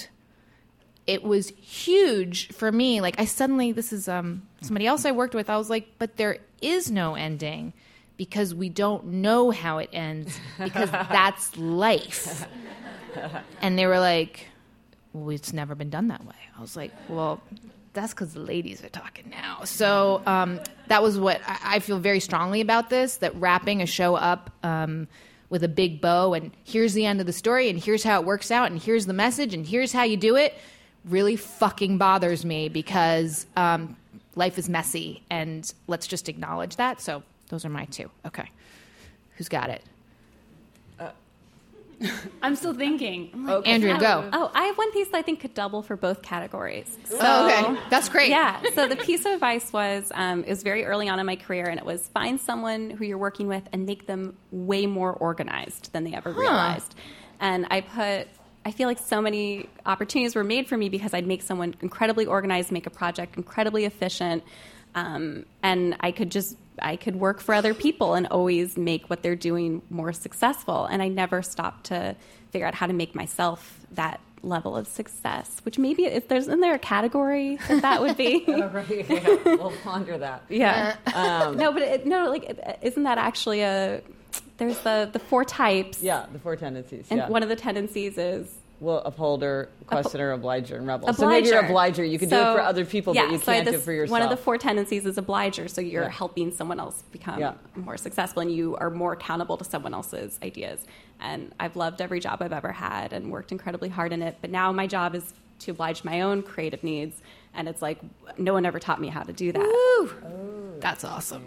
It was huge for me. Like, I suddenly, this is um, somebody else I worked with. I was like, but there is no ending because we don't know how it ends because that's life. And they were like, well, it's never been done that way. I was like, well, that's because the ladies are talking now. So um, that was what I, I feel very strongly about this, that wrapping a show up um, with a big bow and here's the end of the story and here's how it works out and here's the message and here's how you do it really fucking bothers me because um, life is messy and let's just acknowledge that. So those are my two. Okay. Who's got it? Uh, I'm still thinking. I'm like, okay. Andrea, go. Oh, I have one piece that I think could double for both categories. So, oh, okay. That's great. Yeah. So the piece of advice was, um, it was very early on in my career, and it was find someone who you're working with and make them way more organized than they ever huh. realized. And I put... I feel like so many opportunities were made for me because I'd make someone incredibly organized, make a project incredibly efficient, um, and I could just I could work for other people and always make what they're doing more successful. And I never stopped to figure out how to make myself that level of success. Which maybe if there's in there a category that that would be. Oh, right, yeah. We'll ponder that. Yeah. Um, no, but it, no, like it, isn't that actually a? There's the, the four types. Yeah, the four tendencies. And yeah. one of the tendencies is... Well, upholder, questioner, obliger, and rebel. Obliger. So maybe you're obliger. You can so, do it for other people, yeah, but you so can't this, do it for yourself. One of the four tendencies is obliger, so you're yeah. helping someone else become yeah. more successful, and you are more accountable to someone else's ideas. And I've loved every job I've ever had and worked incredibly hard in it, but now my job is to oblige my own creative needs, and it's like no one ever taught me how to do that. Woo! Oh, that's awesome.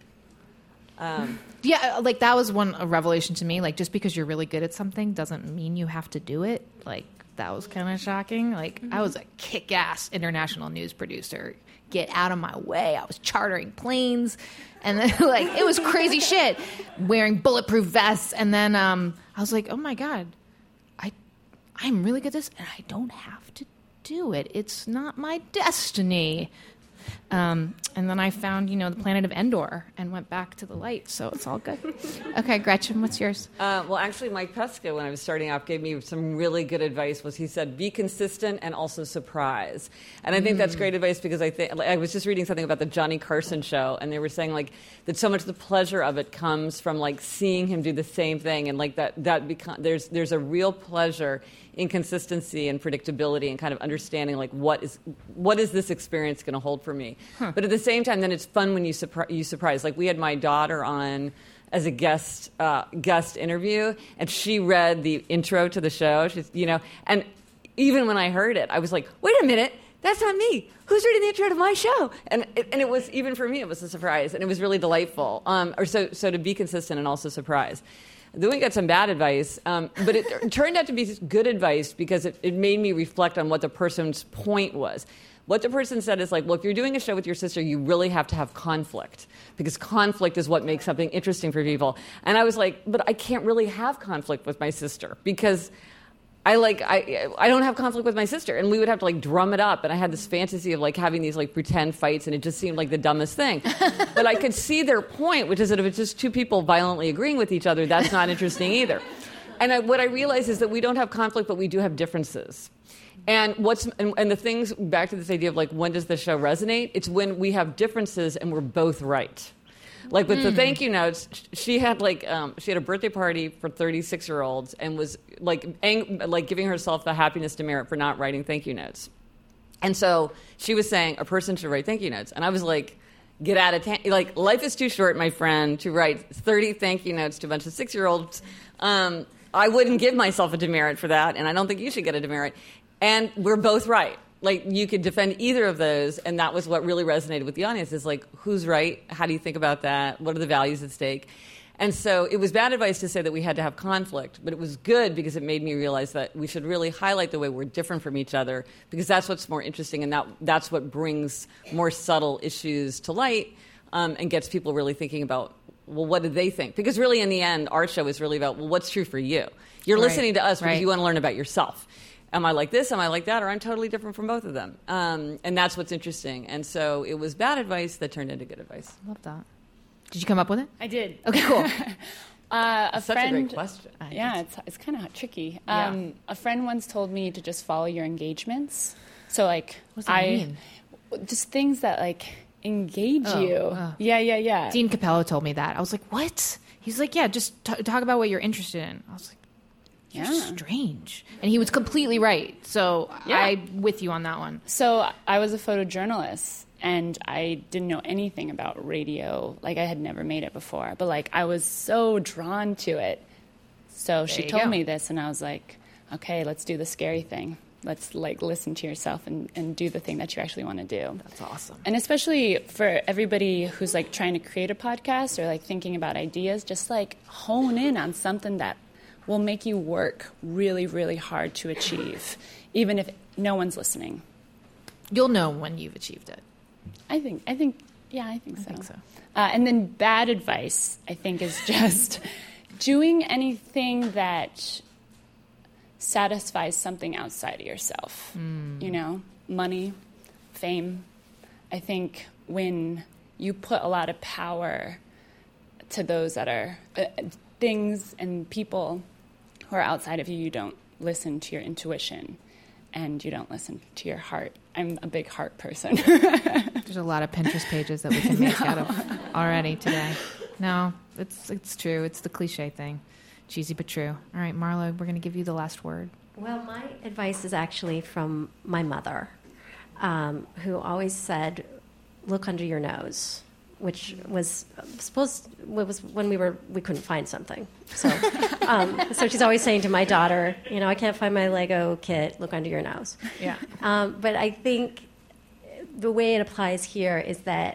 Um, yeah, like that was one a revelation to me. Like, just because you're really good at something doesn't mean you have to do it. Like, that was kind of shocking. Like, mm-hmm. I was a kick-ass international news producer. Get out of my way. I was chartering planes, and then like it was crazy shit. Wearing bulletproof vests, and then um, I was like, oh my god, I, I'm really good at this, and I don't have to do it. It's not my destiny. Um, and then I found, you know, the planet of Endor and went back to the light. So it's all good. Okay, Gretchen, what's yours? Uh, well, actually, Mike Pesca, when I was starting off, gave me some really good advice. Was he said, be consistent and also surprise. And I think mm. that's great advice because I think I was just reading something about the Johnny Carson show, and they were saying like that so much of the pleasure of it comes from like seeing him do the same thing, and like that that become there's there's a real pleasure in consistency and predictability and kind of understanding like what is what is this experience going to hold for me. Huh. But at the same time, then it's fun when you surpri- you surprise. Like we had my daughter on as a guest uh, guest interview, and she read the intro to the show. She's, you know, and even when I heard it, I was like, wait a minute, that's not me. Who's reading the intro to my show? And it, and it was, even for me, it was a surprise, and it was really delightful. Um, or so so to be consistent and also surprise. Then we got some bad advice, um, but it, it turned out to be good advice because it, it made me reflect on what the person's point was. What the person said is like, well, if you're doing a show with your sister, you really have to have conflict because conflict is what makes something interesting for people. And I was like, but I can't really have conflict with my sister because I like I I don't have conflict with my sister, and we would have to like drum it up, and I had this fantasy of like having these like pretend fights, and it just seemed like the dumbest thing. But I could see their point, which is that if it's just two people violently agreeing with each other, that's not interesting either. And I, what I realized is that we don't have conflict, but we do have differences. And what's and, and the things back to this idea of like when does the show resonate? It's when we have differences and we're both right. Like with mm. the thank you notes, she had like um, she had a birthday party for thirty-six year olds and was like ang- like giving herself the happiness demerit for not writing thank you notes. And so she was saying a person should write thank you notes, and I was like, get out of town. Like life is too short, my friend, to write thirty thank you notes to a bunch of six year olds. Um, I wouldn't give myself a demerit for that, and I don't think you should get a demerit. And we're both right. Like, you could defend either of those, and that was what really resonated with the audience, is like, who's right? How do you think about that? What are the values at stake? And so it was bad advice to say that we had to have conflict, but it was good because it made me realize that we should really highlight the way we're different from each other, because that's what's more interesting, and that that's what brings more subtle issues to light um, and gets people really thinking about, well, what do they think? Because really, in the end, our show is really about, well, what's true for you? You're right. listening to us because right. you want to learn about yourself. Am I like this? Am I like that? Or I'm totally different from both of them. Um, and that's what's interesting. And so it was bad advice that turned into good advice. Love that. Did you come up with it? I did. Okay, cool. uh, a Such friend, a great question. Yeah, it's it's kind of tricky. Yeah. Um, a friend once told me to just follow your engagements. So like, what does that I mean? Just things that like engage oh, you. Oh. Yeah, yeah, yeah. Dean Capello told me that. I was like, what? He's like, yeah, just t- talk about what you're interested in. I was like, you're yeah. strange. And he was completely right. So yeah. I'm with you on that one. So I was a photojournalist, and I didn't know anything about radio. Like, I had never made it before. But, like, I was so drawn to it. So there she told go. me this, and I was like, okay, let's do the scary thing. Let's, like, listen to yourself and, and do the thing that you actually want to do. That's awesome. And especially for everybody who's, like, trying to create a podcast or, like, thinking about ideas, just, like, hone in on something that will make you work really, really hard to achieve, even if no one's listening. You'll know when you've achieved it. I think, I think, yeah, I think so. I think so. Uh, and then bad advice, I think, is just doing anything that satisfies something outside of yourself. Mm. You know, money, fame. I think when you put a lot of power to those that are uh, things and people who are outside of you, you don't listen to your intuition and you don't listen to your heart. I'm a big heart person. There's a lot of Pinterest pages that we can make no. out of already today. No, it's it's true. It's the cliche thing. Cheesy but true. All right, Marla, we're going to give you the last word. Well, my advice is actually from my mother, um, who always said, look under your nose, which was supposed was when we were we couldn't find something. So, um, so she's always saying to my daughter, you know, I can't find my Lego kit. Look under your nose. Yeah. Um, but I think the way it applies here is that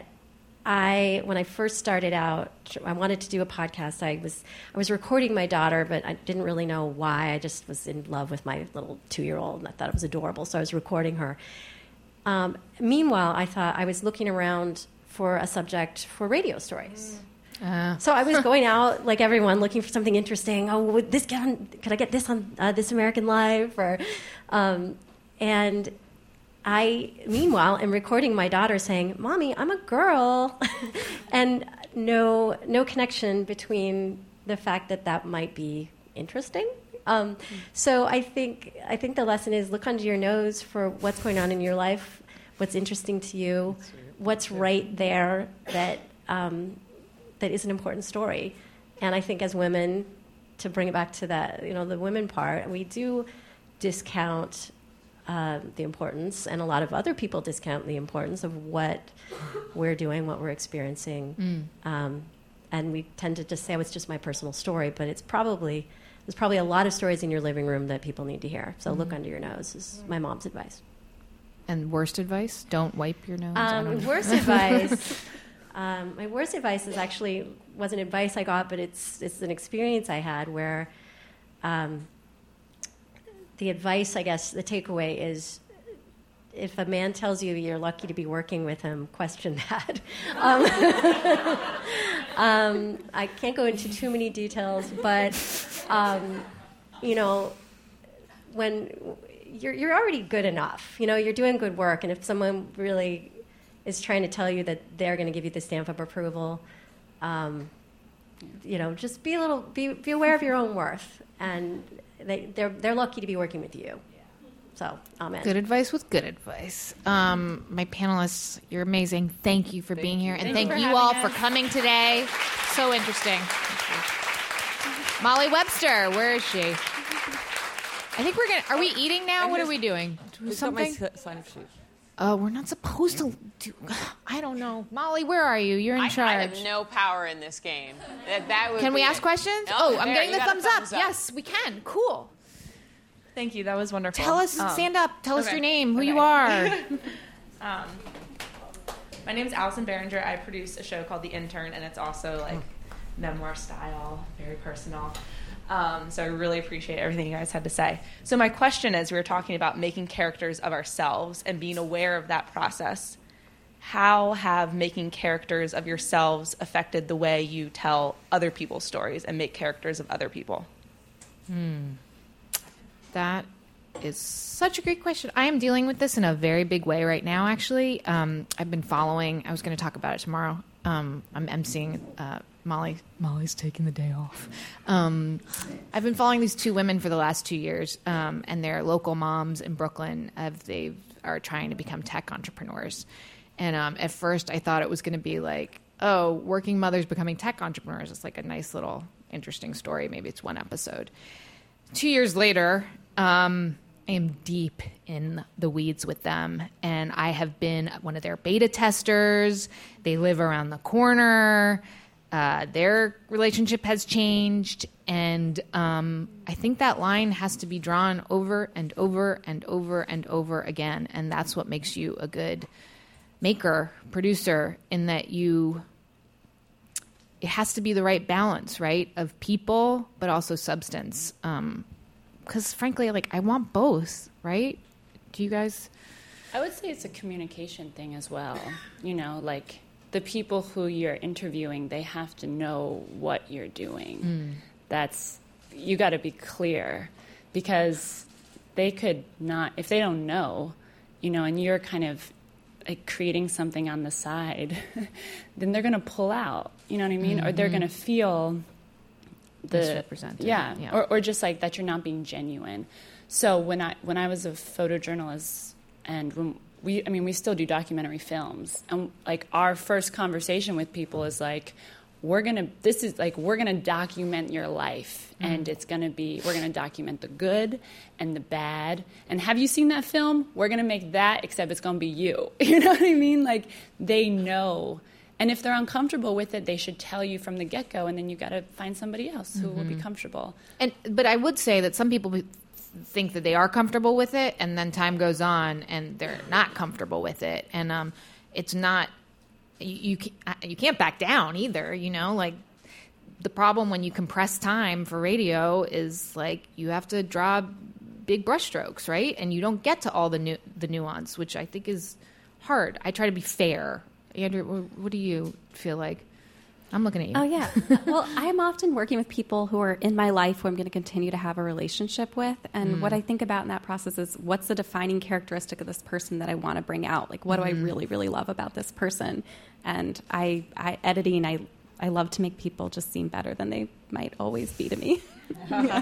I, when I first started out, I wanted to do a podcast. I was I was recording my daughter, but I didn't really know why. I just was in love with my little two-year-old, and I thought it was adorable. So I was recording her. Um, meanwhile, I thought I was looking around for a subject for radio stories. Uh. So I was going out like everyone, looking for something interesting. Oh, would this get on? Could I get this on uh, This American Life? Or, um, and I, meanwhile, am recording my daughter saying, "Mommy, I'm a girl," and no, no connection between the fact that that might be interesting. Um, so I think I think the lesson is look under your nose for what's going on in your life, what's interesting to you, what's right there that um, that is an important story. And I think as women, to bring it back to that, you know, the women part, we do discount uh, the importance, and a lot of other people discount the importance of what we're doing, what we're experiencing. Mm. Um, and we tend to just say, oh, it's just my personal story, but it's probably, there's probably a lot of stories in your living room that people need to hear. So mm. look under your nose is my mom's advice. And worst advice? Don't wipe your nose. Um, worst advice. Um, my worst advice is actually wasn't advice I got, but it's it's an experience I had where um, the advice, I guess, the takeaway is if a man tells you you're lucky to be working with him, question that. um, um, I can't go into too many details, but um, you know, when you're you're already good enough, you know, you're doing good work, and if someone really is trying to tell you that they're going to give you the stamp of approval, um, you know, just be a little, be, be aware of your own worth, and they, they're they're lucky to be working with you. So, amen. Good advice with good advice. Um, my panelists, you're amazing. Thank you for thank being here, and thank, thank you, you all us. for coming today. So interesting. Molly Webster, where is she? I think we're gonna. Are we eating now? I'm what just, are we doing? Something. Sign of sheet. Oh, uh, we're not supposed to do... I don't know. Molly, where are you? You're in I, charge. I have no power in this game. That, that would can we ask it. questions? No, oh, I'm there, getting the thumbs, thumbs up. up. Yes, we can. Cool. Thank you. That was wonderful. Tell us, um, stand up. Tell okay. us your name, who okay. you are. um, my name is Allison Behringer. I produce a show called The Intern, and it's also like memoir style, very personal. Um, so I really appreciate everything you guys had to say. So my question is, we were talking about making characters of ourselves and being aware of that process. How have making characters of yourselves affected the way you tell other people's stories and make characters of other people? Hmm. That is such a great question. I am dealing with this in a very big way right now, actually. Um, I've been following, I was going to talk about it tomorrow. Um, I'm emceeing uh, Molly. Molly's taking the day off. Um, I've been following these two women for the last two years, um, and they're local moms in Brooklyn. Of they are trying to become tech entrepreneurs. And um, at first, I thought it was going to be like, oh, working mothers becoming tech entrepreneurs. It's like a nice little interesting story. Maybe it's one episode. Two years later, um, I am deep in the weeds with them, and I have been one of their beta testers. They live around the corner. Uh, their relationship has changed, and um, I think that line has to be drawn over and over and over and over again, and that's what makes you a good maker, producer, in that you... It has to be the right balance, right, of people, but also substance. Um, because frankly, like, I want both, right? Do you guys? I would say it's a communication thing as well. You know, like the people who you're interviewing, they have to know what you're doing. Mm. That's, you got to be clear, because they could not, if they don't know, you know, and you're kind of like creating something on the side, then they're going to pull out, you know what I mean? Mm-hmm. Or they're going to feel the misrepresented. Yeah, yeah. Or, or just like that you're not being genuine. So when I when I was a photojournalist, and when we, I mean, we still do documentary films, and like our first conversation with people is like, we're gonna, this is like, we're gonna document your life, mm-hmm. and it's gonna be, we're gonna document the good and the bad. And have you seen that film? We're gonna make that, except it's gonna be you. You know what I mean? Like, they know. And if they're uncomfortable with it, they should tell you from the get-go, and then you got to find somebody else who mm-hmm. will be comfortable. And but I would say that some people think that they are comfortable with it, and then time goes on, and they're not comfortable with it. And um, it's not you, you you can't back down either. You know, like the problem when you compress time for radio is like you have to draw big brushstrokes, right? And you don't get to all the nu- the nuance, which I think is hard. I try to be fair. Andrew, what do you feel like? I'm looking at you. Oh, yeah. Well, I'm often working with people who are in my life who I'm going to continue to have a relationship with. And Mm. what I think about in that process is what's the defining characteristic of this person that I want to bring out? Like, what do I Mhm. really, really love about this person? And I, I editing, I, I love to make people just seem better than they might always be to me. Does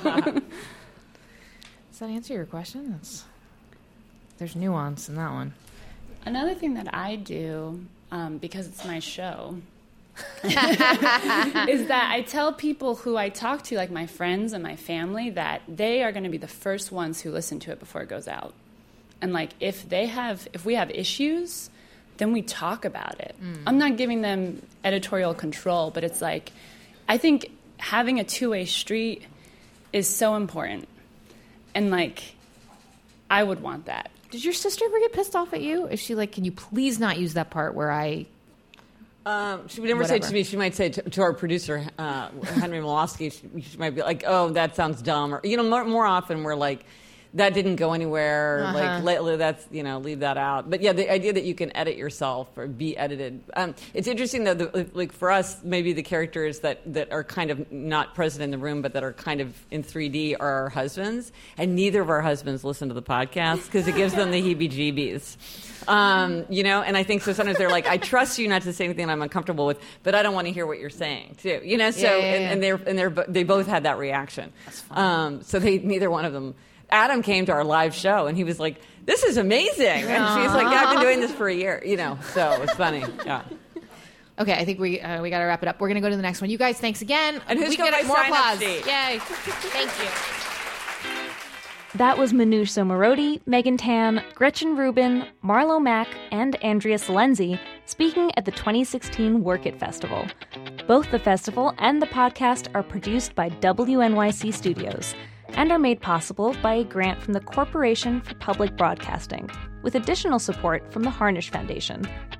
that answer your question? That's, there's nuance in that one. Another thing that I do, um, because it's my show, is that I tell people who I talk to, like my friends and my family, that they are going to be the first ones who listen to it before it goes out. And like if they have, if we have issues, then we talk about it. Mm. I'm not giving them editorial control, but it's like, I think having a two-way street is so important. And like, I would want that. Did your sister ever get pissed off at you? Is she like, can you please not use that part where I... Um, she would never Whatever. say to me, she might say to, to our producer, uh, Henry Molosky, she, she might be like, oh, that sounds dumb. Or, you know, more, more often we're like, that didn't go anywhere. Uh-huh. Like, lately, that's, you know, leave that out. But yeah, the idea that you can edit yourself or be edited. Um, it's interesting, though, the, like for us, maybe the characters that, that are kind of not present in the room, but that are kind of in three D are our husbands. And neither of our husbands listen to the podcast because it gives them the heebie-jeebies. Um, you know, and I think so sometimes they're like, I trust you not to say anything I'm uncomfortable with, but I don't want to hear what you're saying, too. You know, so, Yeah, yeah, yeah. And, and, they're, and they're, they both had that reaction. Um, so they, neither one of them. Adam came to our live show and he was like, this is amazing. And she's like, yeah, I've been doing this for a year, you know, so it was funny. Yeah. Okay, I think we uh, we got to wrap it up. We're going to go to the next one. You guys, thanks again. And who's we got get my more sign-up applause. sheet? Yay. Thank you. That was Manoush Zomorodi, Megan Tan, Gretchen Rubin, Marlo Mack, and Andrea Salenzi speaking at the twenty sixteen Work It Festival. Both the festival and the podcast are produced by W N Y C Studios and are made possible by a grant from the Corporation for Public Broadcasting, with additional support from the Harnish Foundation.